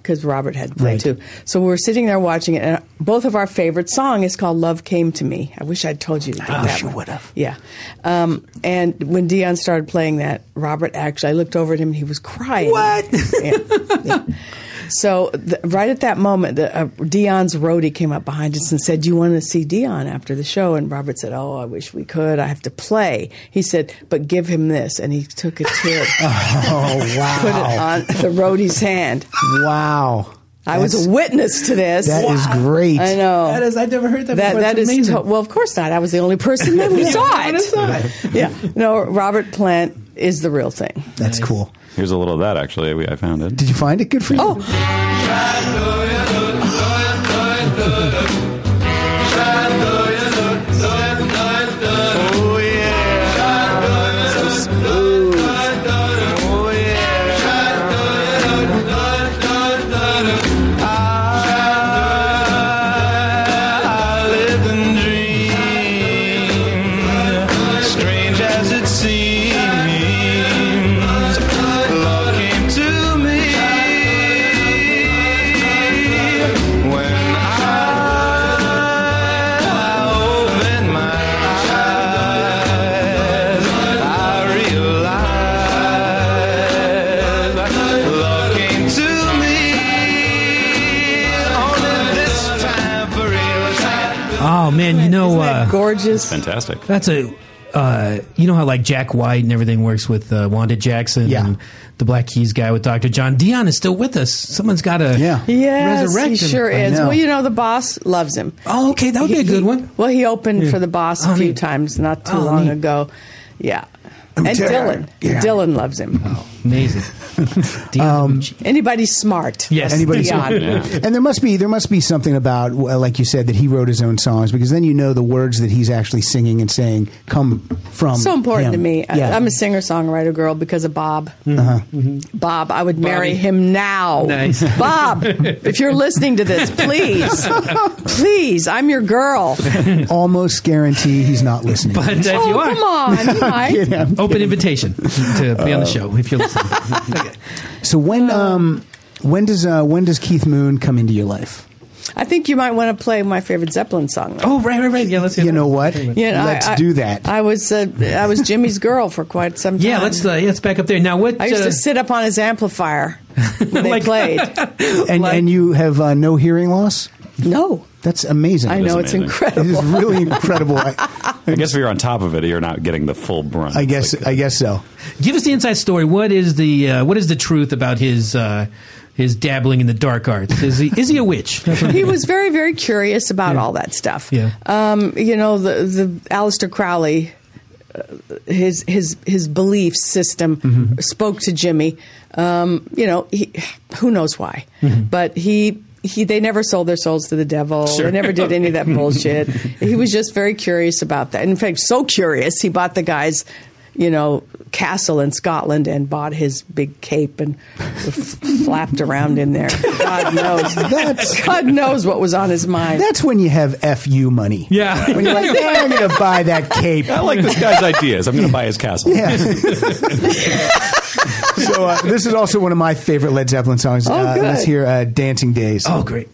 because Robert had played too. So we were sitting there watching it, and both of our favorite song is called "Love Came to Me." I wish I'd told you to pick that. I wish you would have. Yeah. And when Dion started playing that, Robert actually, I looked over at him and he was crying. What? Yeah. So right at that moment, Dion's roadie came up behind us and said, "Do you want to see Dion after the show?" And Robert said, "Oh, I wish we could. I have to play." He said, "But give him this." And he took a tear, Oh, wow. put it on the roadie's hand. Wow. I was a witness to this. That is great. I know. I've never heard that before. That That's is amazing. well, of course not. I was the only person that saw it. Yeah. No, Robert Plant is the real thing. That's cool. Here's a little of that, actually. I found it. Did you find it? Good for you. Oh. Oh man, you know, Isn't that gorgeous. Fantastic. that's a. You know how like Jack White and everything works with Wanda Jackson and the Black Keys guy with Dr. John. Dion is still with us. Someone's got to Yes, resurrect he him. sure is. know. Well, you know, the Boss loves him. Oh, okay, that would be a good one. Well, he opened for the Boss a few neat. times not too Oh, long neat. ago. Yeah. And Darren. Dylan. Yeah. Dylan loves him. Amazing. Dion. Anybody smart. Yes. Anybody's Dion. And there must be something about, like you said, that he wrote his own songs, because then you know the words that he's actually singing and saying come from So important him. to me. Yeah. I'm a singer-songwriter girl because of Bob. Bob, I would marry Bobby. him now. Nice. Bob, if you're listening to this, please, I'm your girl. Almost guarantee he's not listening. But if Oh, you are, come on. You might. Yeah. open invitation to be on the show if you're listening. Okay. So when does Keith Moon come into your life? I think you might want to play my favorite Zeppelin song. Oh, right. Yeah, let's hear You that. know what? Yeah, Let's do that. I was Jimmy's girl for quite some time. Yeah, let's back up there. Now, what? I used to sit up on his amplifier when they Like- played. and you have no hearing loss? No, That's amazing. I know is it's amazing. incredible. It is really incredible. I guess if you're on top of it, you're not getting the full brunt. I guess so. Give us the inside story. What is the truth about his dabbling in the dark arts? Is he a witch? He was very, very curious about all that stuff. Yeah. You know, the Aleister Crowley, his belief system spoke to Jimmy. You know, who knows why, but they never sold their souls to the devil. Sure. They never did any of that bullshit. He was just very curious about that. In fact, so curious, he bought the guy's, you know, castle in Scotland and bought his big cape and flapped around in there. God knows what was on his mind. That's when you have FU money. Yeah. When you're like, I'm going to buy that cape. I like this guy's ideas. I'm going to buy his castle. Yeah. So this is also one of my favorite Led Zeppelin songs. Good. Let's hear Dancing Days. Oh, great.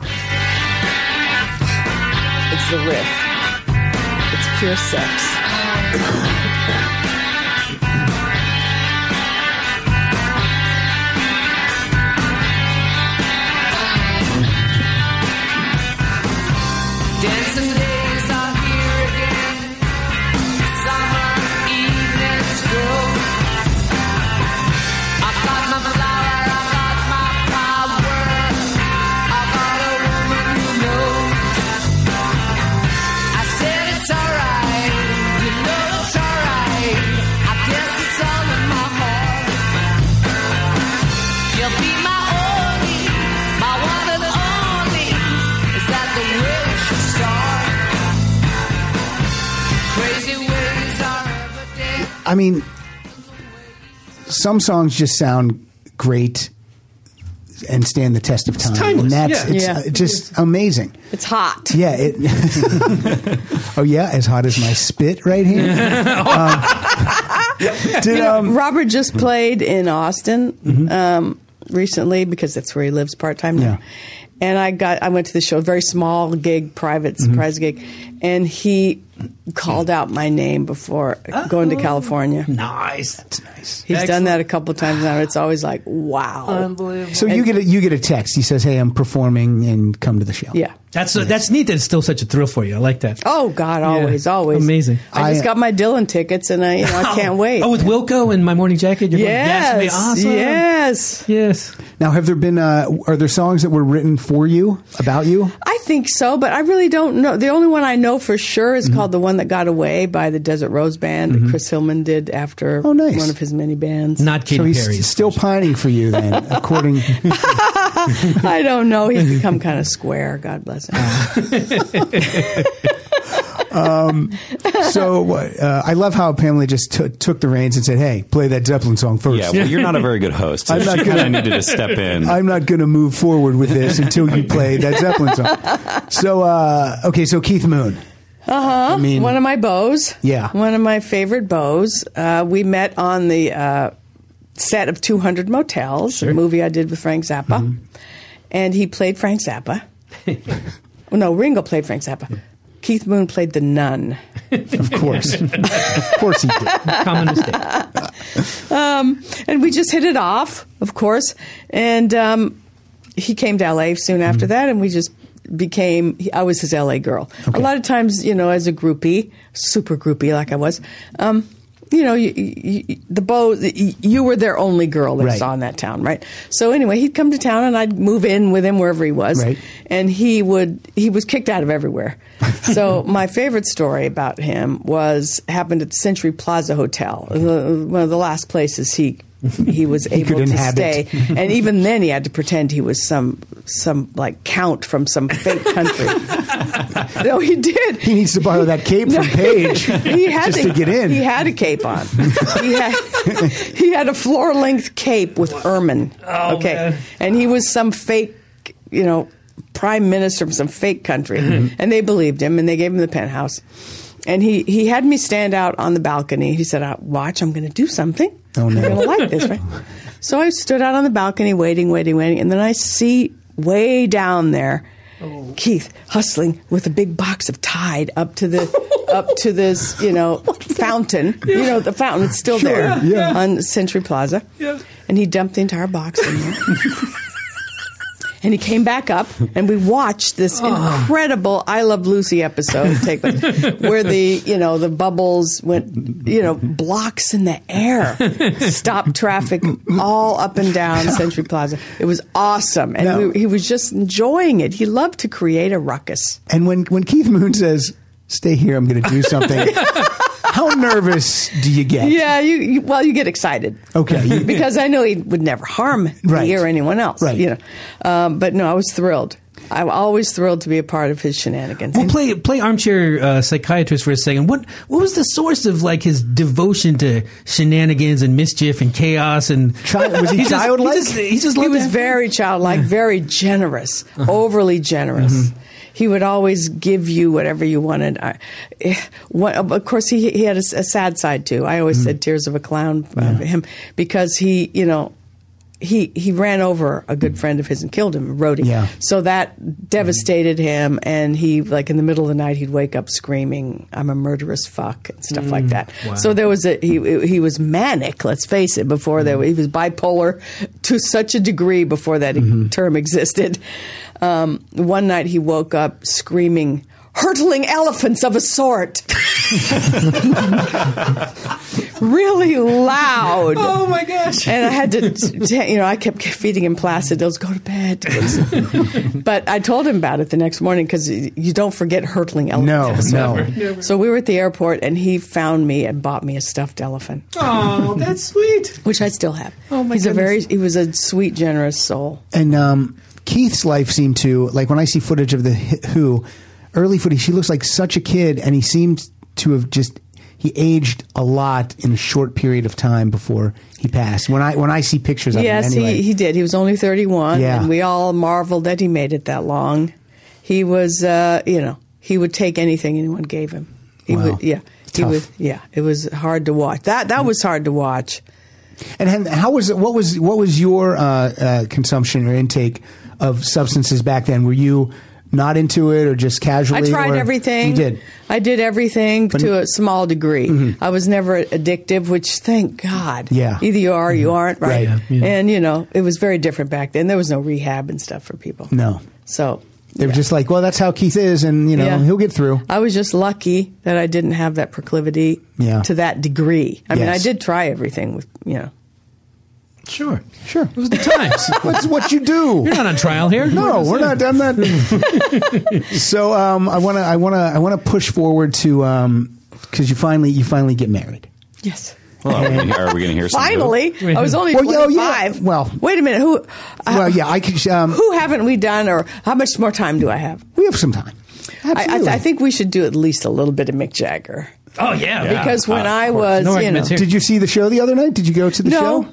It's the riff. It's pure sex. Dancing days are here again. Summer evenings go. I got my flower, I got my power. I got a woman who knows. I said it's alright, you know it's alright. I guess it's all in my heart. You'll be my only, my one and only. Is that the way it should start? Crazy ways are every day. I mean, some songs just sound great and stand the test of time. timeless, And that's yeah. it's just amazing. It's hot. Yeah. Oh, yeah? As hot as my spit right here? Robert just played in Austin. recently because that's where he lives part-time now. Yeah. And I went to the show, very small gig, private surprise gig, and he called out my name before going to California. Nice. That's nice. He's done that a couple times now. It's always like, wow. Unbelievable. So you get a text. He says, "Hey, I'm performing and come to the show." Yeah. That's neat. That it's still such a thrill for you. I like that. Oh God, always. Amazing. I just got my Dylan tickets, and I can't wait. Oh, with Wilco and My Morning Jacket. You're Yes, awesome. yes. Now, have there been are there songs that were written for you, about you? I think so, but I really don't know. The only one I know for sure is called "The One That Got Away" by the Desert Rose Band that Chris Hillman did after one of his many bands. Not Katy So Perry. he's still pining for you, then, according. I don't know. He's become kind of square. God bless him. I love how Pamela just took the reins and said, "Hey, play that Zeppelin song first." Yeah, well, you're not a very good host. So I'm not she kind of needed to step in. I'm not going to move forward with this until you play that Zeppelin song. So, so Keith Moon. I mean, One of my beaux. Yeah. One of my favorite beaux. We met on the set of 200 Motels, a movie I did with Frank Zappa. And he played Frank Zappa. No, Ringo played Frank Zappa. Keith Moon played the nun. Of course. Of course he did. Common mistake. And we just hit it off, of course. And he came to L.A. soon after that, and we just became, I was his L.A. girl. Okay. A lot of times, as a groupie, super groupie like I was, the beau, you were their only girl they saw in that town, right? So anyway, he'd come to town and I'd move in with him wherever he was. Right. And he was kicked out of everywhere. So my favorite story about him happened at the Century Plaza Hotel, one of the last places he was able to stay. And even then he had to pretend he was some like count from some fake country. No, he did. He needs to borrow that cape from Paige just to get in. He had a cape on. He had a floor-length cape with ermine. Oh, man. And he was some fake, prime minister from some fake country. And they believed him, and they gave him the penthouse. And he had me stand out on the balcony. He said, "Watch, I'm going to do something. Oh, no. You're going to like this, right?" So I stood out on the balcony waiting. And then I see way down there Keith hustling with a big box of Tide up to this, fountain. The fountain, it's still there on Century Plaza. Yeah. And he dumped the entire box in there. And he came back up, and we watched this incredible I Love Lucy episode take place, where the bubbles went, blocks in the air, stopped traffic all up and down Century Plaza. It was awesome, and he was just enjoying it. He loved to create a ruckus. And when Keith Moon says, "Stay here, I'm going to do something," how nervous do you get? Yeah, you get excited. Okay. Because I know he would never harm me or anyone else. Right. But no, I was thrilled. I'm always thrilled to be a part of his shenanigans. Well, play armchair psychiatrist for a second. What was the source of his devotion to shenanigans and mischief and chaos and was he childlike? He was very childlike, very generous, overly generous. He would always give you whatever you wanted. Of course, he had a sad side too. I always said "Tears of a Clown" for him because he ran over a good friend of his and killed him, Rhodey. Yeah. So that devastated him, and he in the middle of the night he'd wake up screaming, "I'm a murderous fuck" and stuff like that. Wow. So there was he was manic. Let's face it. Before he was bipolar to such a degree before that term existed. One night he woke up screaming, "Hurtling elephants of a sort." Really loud. Oh my gosh. And I had to, I kept feeding him Placidos, "Go to bed." But I told him about it the next morning because you don't forget hurtling elephants. No. So we were at the airport and he found me and bought me a stuffed elephant. Oh, that's sweet. Which I still have. Oh my He was a sweet, generous soul. And Keith's life seemed to, when I see footage of the Who, early footage, he looks like such a kid, and he seemed to have he aged a lot in a short period of time before he passed. When I see pictures of him anyway. Yes, he did. He was only 31, and we all marveled that he made it that long. He was, he would take anything anyone gave him. He would, Tough. it was hard to watch. That was hard to watch. And how was it? What was your consumption or intake of substances back then? Were you not into it or just casually? I tried everything. You did. I did everything to a small degree. Mm-hmm. I was never addictive, which thank God. Yeah. Either you are or you aren't, right? Right. Yeah. And it was very different back then. There was no rehab and stuff for people. No. So They were just like, well, that's how Keith is, and Yeah. he'll get through. I was just lucky that I didn't have that proclivity to that degree. I mean, I Yes. did try everything with, Sure. Sure. It was the times. That's what you do. You're not on trial here. No, we're not done that. So I want to push forward to because you finally get married. Yes. Well, are we going to hear some? Finally, I was only Well, yeah, 25. well- wait a minute. Who? Well, yeah, I could. Who haven't we done, or how much more time do I have? We have some time. Absolutely. I think we should do at least a little bit of Mick Jagger. Oh yeah. Because when I course. was, No arguments here. Did you see the show the other night? Did you go to the show?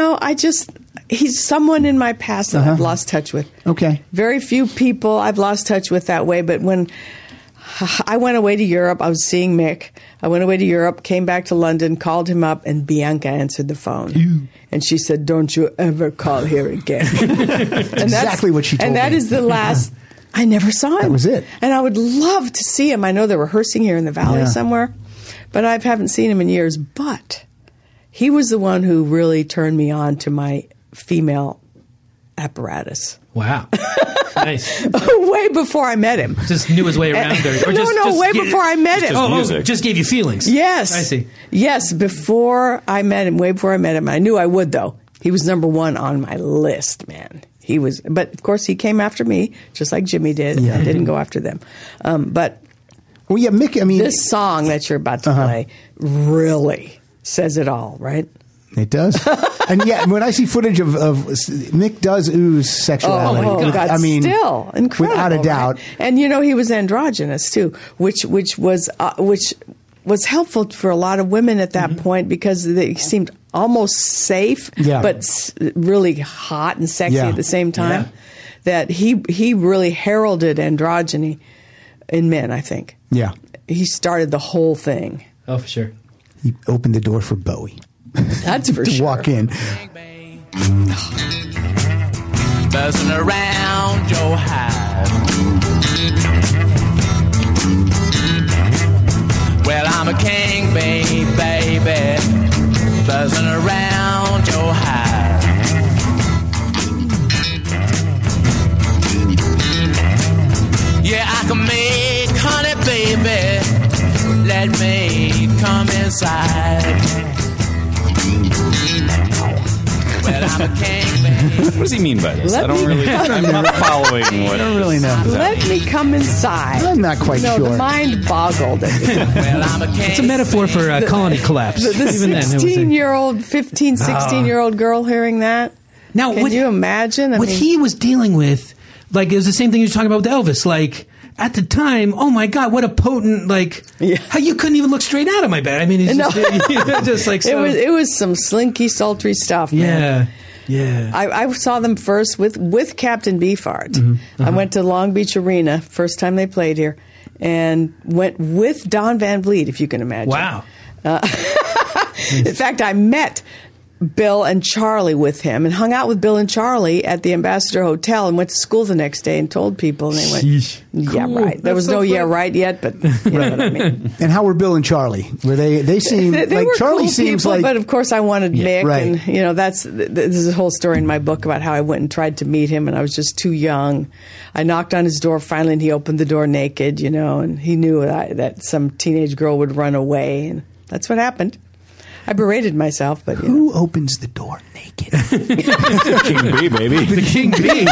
He's someone in my past that I've lost touch with. Okay. Very few people I've lost touch with that way, but when I went away to Europe, I was seeing Mick. I went away to Europe, came back to London, called him up, and Bianca answered the phone. And she said, "Don't you ever call here again." Exactly what she told And that me. is the last. I never saw him. That was it. And I would love to see him. I know they're rehearsing here in the Valley Yeah. somewhere, but I haven't seen him in years. But he was the one who really turned me on to my female apparatus. Wow. Nice. Way before I met him. Just knew his way around there. Or just way get- before I met him. Just music. Just gave you feelings. Yes. I see. Yes, before I met him, way before I met him. I knew I would, though. He was number one on my list, man. He was, but of course he came after me, just like Jimmy did. Yeah. I didn't go after them. But Well, yeah, Mick. I mean, this song that you're about to play really says it all, right? it does. And yeah, when I see footage of Mick, does ooze sexuality. Oh, God, I mean, still incredible, without a right? doubt. And he was androgynous too, which was helpful for a lot of women at that point because they seemed almost safe, Yeah. but really hot and sexy Yeah. at the same time. Yeah. That he really heralded androgyny in men. I think Yeah, he started the whole thing. Oh, for sure. he opened the door for Bowie That's for to sure. walk in. Buzzing around your hive. Well, I'm a king bee, baby. Buzzing around your hive. Yeah, I can make honey, baby. Let me come inside. Well, I'm a king, baby. What does he mean by this? Let I don't me- really. I'm not following what. I don't really know. Let me come inside. I'm not quite no, sure. the mind boggled. Well, I'm a king. It's a metaphor for colony collapse. The Even then, it was a- 16-year-old, 15, 16-year-old girl hearing that. Now, Can you imagine? what he was dealing with, like, it was the same thing you were talking about with Elvis. Like, at the time, oh my God, what a potent, like, how you couldn't even look straight out of my bed. I mean, it's just like so. it was some slinky, sultry stuff, man. Yeah. I saw them first with Captain Beefheart. Mm-hmm. I went to Long Beach Arena, first time they played here, and went with Don Van Vliet, if you can imagine. Wow. In fact, I met Bill and Charlie with him and hung out with Bill and Charlie at the Ambassador Hotel and went to school the next day and told people. And they went, yeah, Cool. right. There was That's no so yeah, fun. right yet, but you know what I mean. And how were Bill and Charlie? Were they seem They like were Charlie cool seems people, like but of course I wanted Mick, right. and that's there's a whole story in my book about how I went and tried to meet him, and I was just too young. I knocked on his door finally, and he opened the door naked, and he knew that some teenage girl would run away, and that's what happened. I berated myself, but who opens the door naked? King Bee, baby. The King Bee.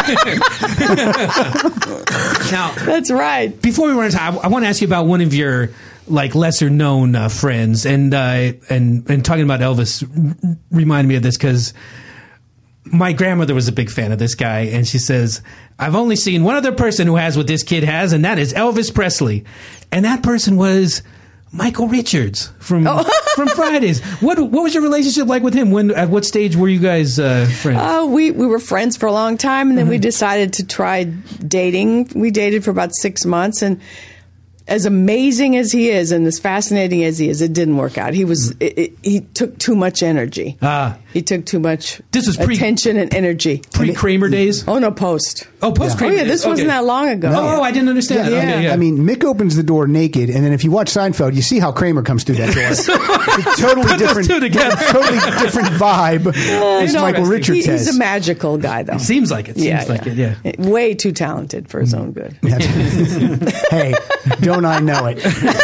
Now, that's right. before we run into time, I want to ask you about one of your like lesser known friends, and talking about Elvis reminded me of this because my grandmother was a big fan of this guy, and she says, "I've only seen one other person who has what this kid has, and that is Elvis Presley," and that person was Michael Richards from Fridays. What was your relationship like with him? At what stage were you guys friends? We were friends for a long time, and then we decided to try dating. We dated for about 6 months, and as amazing as he is and as fascinating as he is, it didn't work out. He was he took too much energy. He took too much attention and energy. Pre-Kramer days? Oh, no, post. Oh, post-Kramer days. This wasn't that long ago. Oh, I didn't understand that. Yeah. Okay, I mean, Mick opens the door naked, and then if you watch Seinfeld, you see how Kramer comes through that door. It's a totally different, totally different vibe, as Michael Richards says. He's a magical guy, though. Seems like it. Seems like it, yeah. Way too talented for his own good. Hey, don't I know it?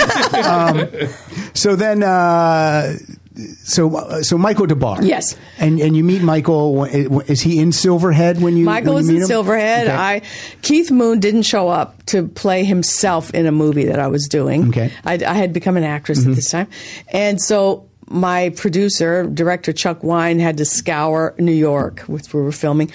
So then, so Michael DeBar. Yes. And you meet Michael. Is he in Silverhead when you? Michael was in Silverhead. Okay. Keith Moon didn't show up to play himself in a movie that I was doing. Okay. I had become an actress at this time, and so my director Chuck Wine had to scour New York, which we were filming.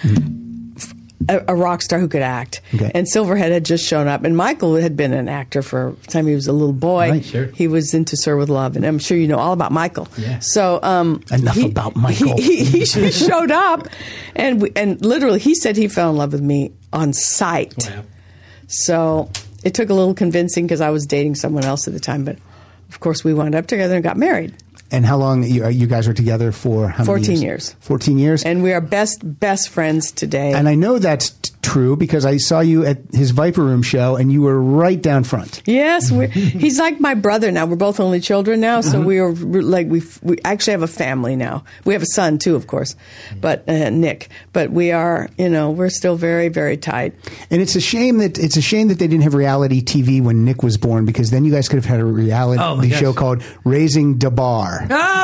A rock star who could act. Okay. And Silverhead had just shown up. And Michael had been an actor for the time he was a little boy. Right, sure. He was into Sir with Love. And I'm sure you know all about Michael. Yeah. So enough about Michael. He showed up. And literally, he said he fell in love with me on sight. Wow. So it took a little convincing because I was dating someone else at the time. But, of course, we wound up together and got married. And how long you guys were together for? How many 14 years. 14 years. And we are best friends today. And I know that's true because I saw you at his Viper Room show, and you were right down front. Yes, he's like my brother now. We're both only children now, so we are like we actually have a family now. We have a son too, of course, but Nick. But we are, we're still very, very tight. And it's a shame that they didn't have reality TV when Nick was born, because then you guys could have had a reality show called Raising DeBar.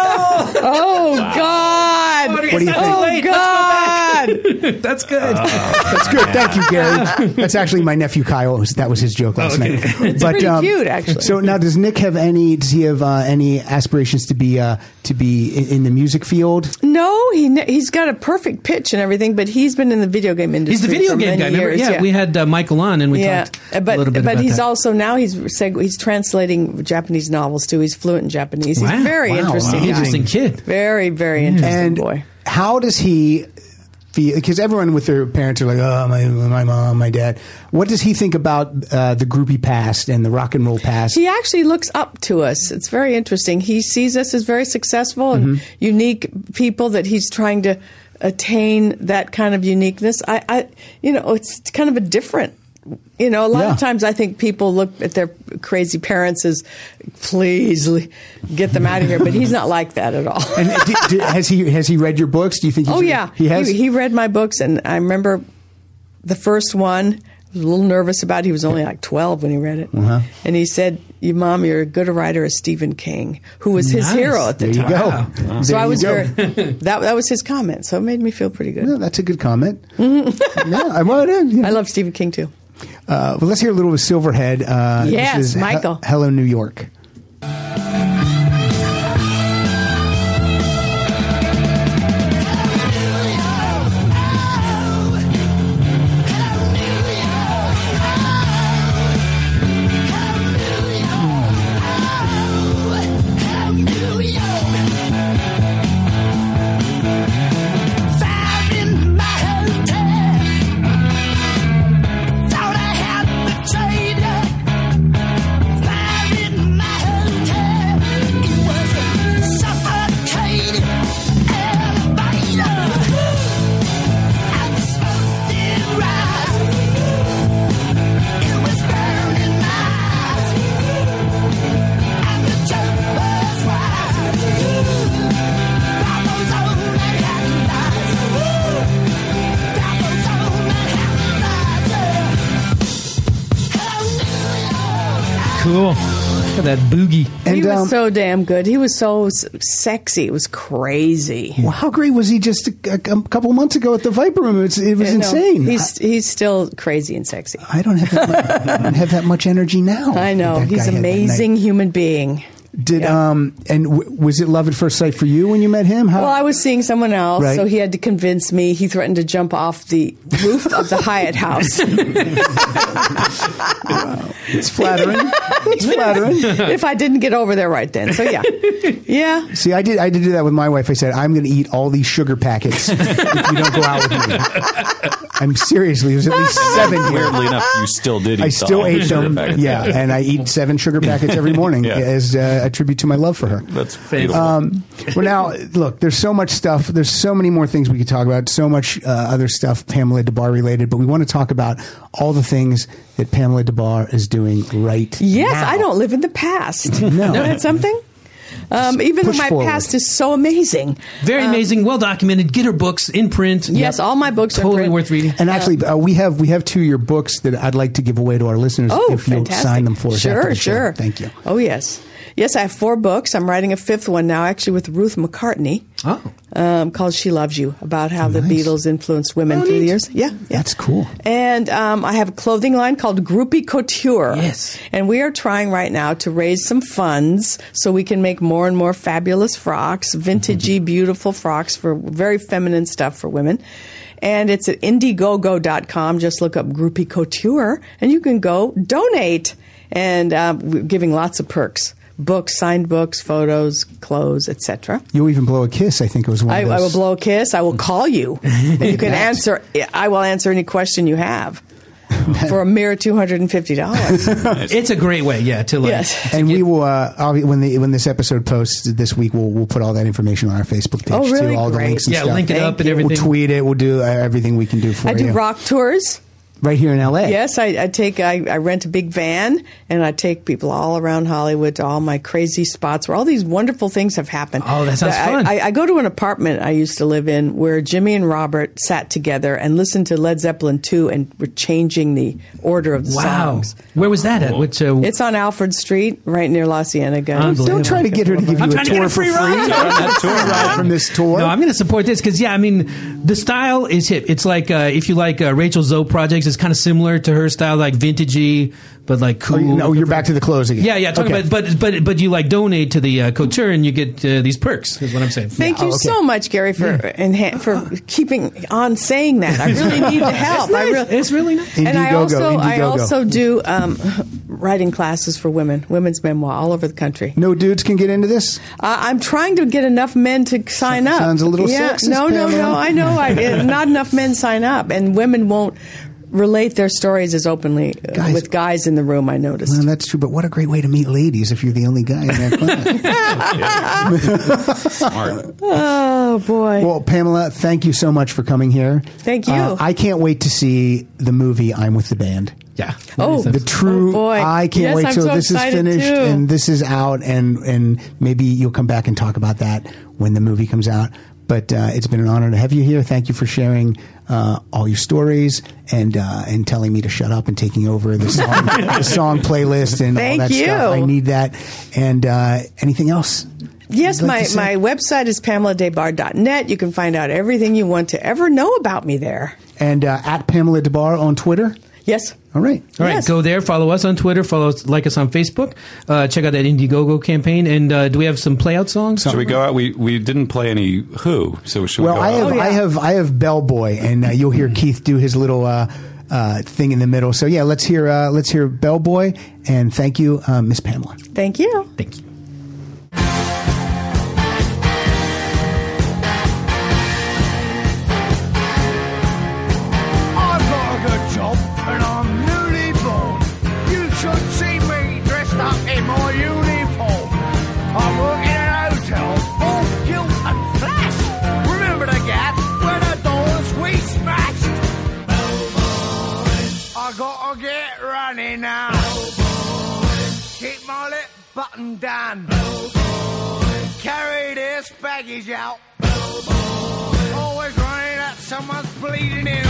Oh God! What do you think? Oh God! That's good. That's good. Thank you, Gary. That's actually my nephew Kyle. That was his joke last night. It's pretty cute, actually. So now, does Nick have any? Does he have any aspirations to be in the music field? No, he's got a perfect pitch and everything, but he's been in the video game industry. He's the video for game many guy. years. Yeah, we had Michael on, and we talked a little bit about that. But he's also now he's translating Japanese novels too. He's fluent in Japanese. He's very interesting. Guy. Interesting kid. Very, very interesting boy. How does he feel? Because everyone with their parents are like, oh, my mom, my dad. What does he think about the groupie past and the rock and roll past? He actually looks up to us. It's very interesting. He sees us as very successful and unique people that he's trying to attain that kind of uniqueness. It's kind of a different. A lot of times I think people look at their crazy parents as, please get them out of here. But he's not like that at all. And has he read your books? Do you think? He has. He read my books, and I remember the first one. I was a little nervous about it. He was only like 12 when he read it, and he said, "Mom, you're as good a writer as Stephen King, who was his hero at the time." There you go. Wow. So I was very. That was his comment. So it made me feel pretty good. Yeah, that's a good comment. I love Stephen King too. Well, let's hear a little of Silverhead. Yes, this is Michael. Hello, New York. Cool. Look at that boogie. And he was so damn good. He was so sexy. It was crazy. Well, how great was he just a couple months ago at the Viper Room? It was insane. He's still crazy and sexy. I don't have that much energy now. I know. He's an amazing human being. Did was it love at first sight for you when you met him? How? Well, I was seeing someone else, Right. so he had to convince me. He threatened to jump off the roof of the Hyatt house. It's flattering. It's flattering. If I didn't get over there right then. So yeah. Yeah. See, I did do that with my wife. I said, I'm going to eat all these sugar packets if you don't go out with me. I'm seriously, there's at least 7 here. Weirdly enough, you still did eat I still ate sugar them. packets. Yeah, and I eat 7 sugar packets every morning Yeah. as a tribute to my love for her. That's beautiful. Well, now, look, there's so much stuff. There's so many more things we could talk about, so much other stuff Pamela DeBar related, but we want to talk about all the things that Pamela DeBar is doing right Yes, now. I don't live in the past. No. Isn't that something? Even though push my forward. past is so amazing. Very amazing, well documented. Get her books in print. Yes, all my books are Totally print. worth reading. And actually, we have 2 of your books that I'd like to give away to our listeners Oh, if you'll fantastic. sign them for us. after Sure, the show. sure. Thank you. Oh, yes. Yes, I have 4 books. I'm writing a 5th one now, actually with Ruth McCartney, called She Loves You, about how the Nice. Beatles influenced women through the years. Yeah, yeah. That's cool. And I have a clothing line called Groupie Couture. Yes. And we are trying right now to raise some funds so we can make more and more fabulous frocks, vintagey, beautiful frocks for very feminine stuff for women. And it's at Indiegogo.com. Just look up Groupie Couture and you can go donate. And we're giving lots of perks. Books, signed books, photos, clothes, etc. You'll even blow a kiss, I think it was one I of those. will blow a kiss. I will call you. And you can answer. I will answer any question you have for a mere $250. It's a great way, to like. Yes. And we will, when this episode posts this week, we'll put all that information on our Facebook page Oh, really? too. All the Great. links and Yeah, stuff. link it up and you. everything. We'll tweet it. We'll do everything we can do for I you. do rock tours. Right here in L.A. Yes, I rent a big van and I take people all around Hollywood to all my crazy spots where all these wonderful things have happened. Oh, that sounds fun. I go to an apartment I used to live in where Jimmy and Robert sat together and listened to Led Zeppelin 2 and were changing the order of the Wow. songs. Where was that at? Which, It's on Alfred Street, right near La Cienega. Unbelievable. Don't try to get her to give you I'm a trying to get tour a for free free. ride. That tour ride from this tour. No, I'm going to support this because, the style is hip. It's like if you like Rachel Zoe projects, it's kind of similar to her style, like vintagey, but like cool. You're back to the clothes again. Yeah, talking Okay. about, but you like donate to the couture and you get these perks. Is what I'm saying. Thank you okay. so much, Gary, for keeping on saying that. I really need the help. It's really nice. And I Indiegogo. also do writing classes for women, women's memoir, all over the country. No dudes can get into this? I'm trying to get enough men to sign up. Sounds a little sexist, No. Pamela. I know. Not enough men sign up, and women won't relate their stories as openly Guys. with guys in the room. I noticed. Well, that's true, but what a great way to meet ladies if you're the only guy in that class. Smart. Oh boy! Well, Pamela, thank you so much for coming here. Thank you. I can't wait to see the movie I'm With the Band. Yeah. Oh, The true, oh boy. I can't Yes, wait I'm till so this is excited, finished too. and this is out, and maybe you'll come back and talk about that when the movie comes out. But it's been an honor to have you here. Thank you for sharing all your stories and telling me to shut up and taking over the song, the song playlist and Thank all that you. stuff. I need that. And anything else? Yes, you'd like my to say? website is PamelaDebar.net. You can find out everything you want to ever know about me there. And at Pamela DeBar on Twitter. Yes. All right. All right, Yes. go there. Follow us on Twitter. Like us on Facebook. Check out that Indiegogo campaign. And do we have some playout songs? Should we go out? We didn't play any Who, so should Well, we go I out? have I have Bellboy, and you'll hear Keith do his little thing in the middle. So yeah, let's hear Bellboy, and thank you, Miss Pamela. Thank you. Thank you. I've got a good job and I'm newly born. You should see me dressed up in my uniform. I work in an hotel, all gilt and flash. Remember the gap where the doors we smashed? I gotta get running now. Keep my lip buttoned down. Carry this baggage out. Always running at someone's bleeding in